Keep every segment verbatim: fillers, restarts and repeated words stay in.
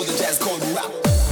with a jazz called rap.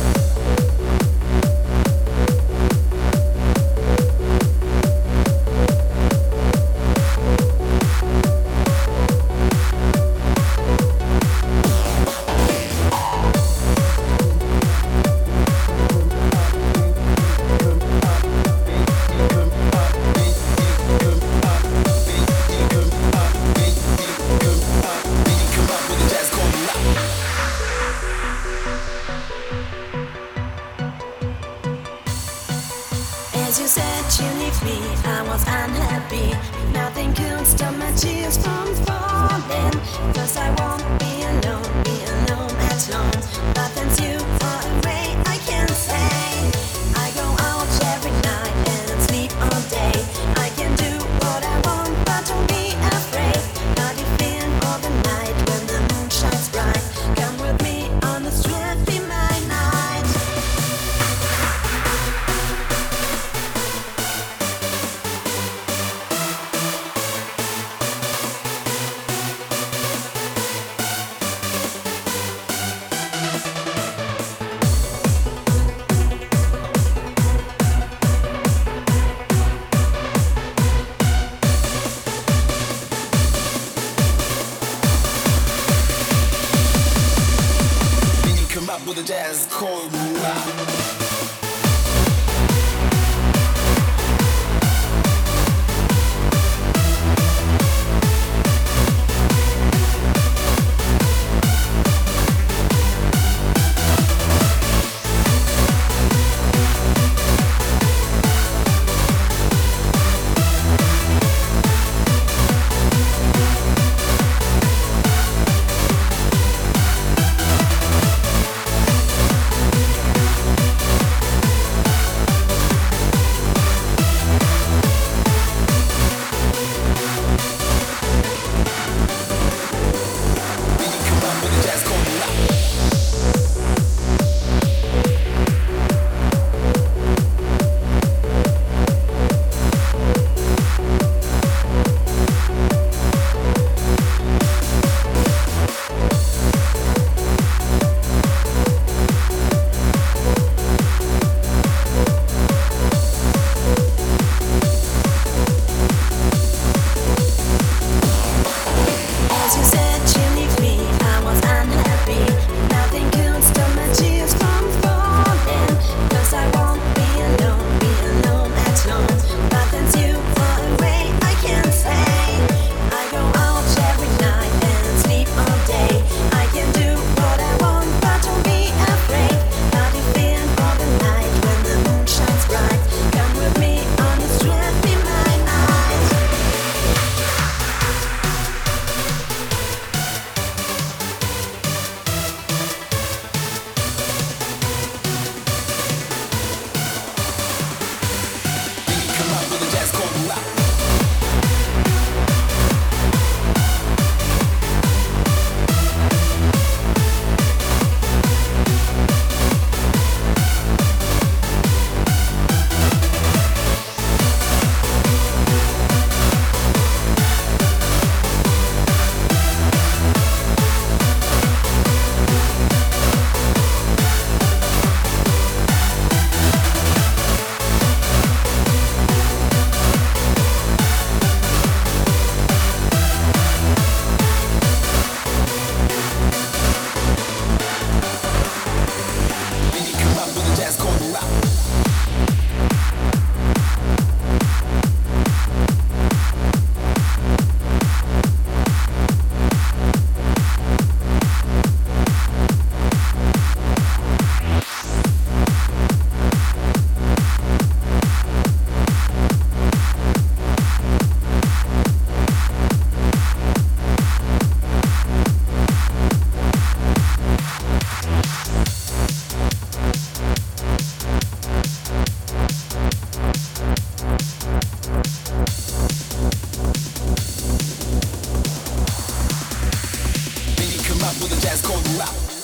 As you said you leave me, I was unhappy. Nothing could stop my tears from falling. Cause I won't be alone, be alone at home. But since you are away, I can't say. I go out every night and sleep all day. I can do what I want, but don't be afraid. How do you feel all the night when the moon shines bright? Come with me on the street, be my night. With a jazz called rap. With a jazz called rap.